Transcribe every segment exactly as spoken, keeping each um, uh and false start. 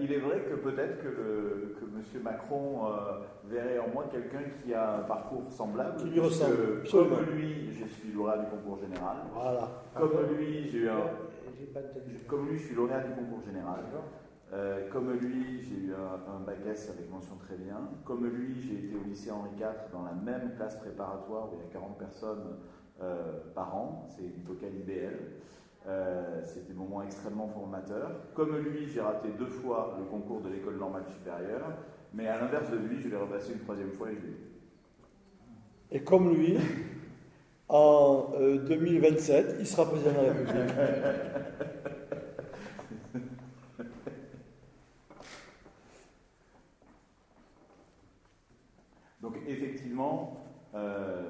il est vrai que peut-être que, le, que M. Macron euh, verrait en moi quelqu'un qui a un parcours semblable. Qui lui ressemble. Comme lui, je suis lauréat du concours général. Voilà. Comme lui, j'ai eu un. J'ai pas entendu. Comme lui, je suis lauréat du concours général. Euh, comme lui, j'ai eu un, un bac S avec mention très bien. Comme lui, j'ai été au lycée Henri quatre dans la même classe préparatoire où il y a quarante personnes euh, par an. C'est une locale I B L. Euh, C'était un moment extrêmement formateur. Comme lui, j'ai raté deux fois le concours de l'école normale supérieure. Mais à l'inverse de lui, je l'ai repassé une troisième fois et je l'ai eu. Et comme lui, en euh, deux mille vingt-sept, il sera président de la République. Donc effectivement, euh,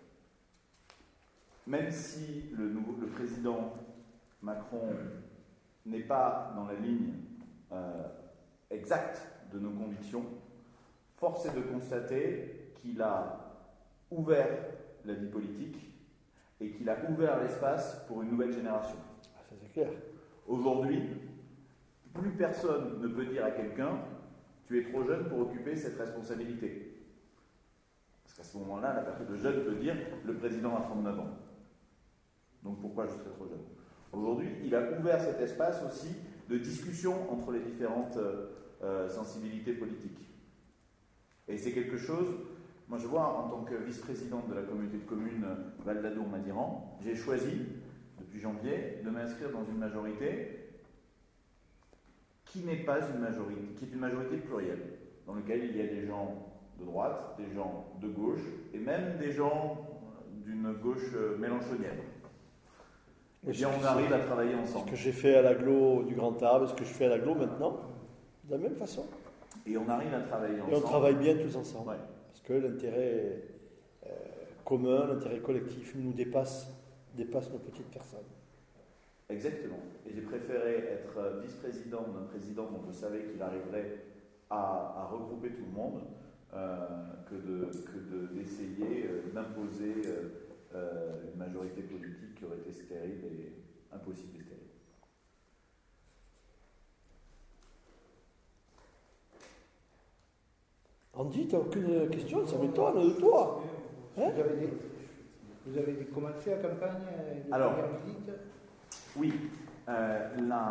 même si le, nouveau, le président Macron n'est pas dans la ligne euh, exacte de nos convictions, force est de constater qu'il a ouvert la vie politique et qu'il a ouvert l'espace pour une nouvelle génération. Ah, ça c'est clair. Aujourd'hui, plus personne ne peut dire à quelqu'un « tu es trop jeune pour occuper cette responsabilité ». Parce qu'à ce moment-là, la personne de jeune peut dire « le président a trente-neuf ans ». Donc pourquoi je serais trop jeune? Aujourd'hui, il a ouvert cet espace aussi de discussion entre les différentes euh, sensibilités politiques. Et c'est quelque chose, moi je vois en tant que vice-présidente de la communauté de communes Val d'Adour-Madiran, j'ai choisi, depuis janvier, de m'inscrire dans une majorité qui n'est pas une majorité, qui est une majorité plurielle, dans laquelle il y a des gens de droite, des gens de gauche, et même des gens d'une gauche mélenchonienne. Et bien, on arrive à travailler ensemble. Ce que j'ai fait à l'agglo du Grand Arbre, ce que je fais à l'agglo maintenant, de la même façon. Et on arrive à travailler ensemble. Et on travaille bien tous ensemble. Ouais. Parce que l'intérêt euh, commun, l'intérêt collectif nous dépasse, dépasse nos petites personnes. Exactement. Et j'ai préféré être vice-président d'un président dont je savais qu'il arriverait à, à regrouper tout le monde euh, que, de, que de, d'essayer euh, d'imposer euh, euh, une majorité politique qui aurait été stérile et impossible et stérile. Andy, tu n'as aucune question, ça m'étonne de toi. Hein? Vous, avez des, vous avez commencé la campagne de Alors, première visite? Oui. Euh, la,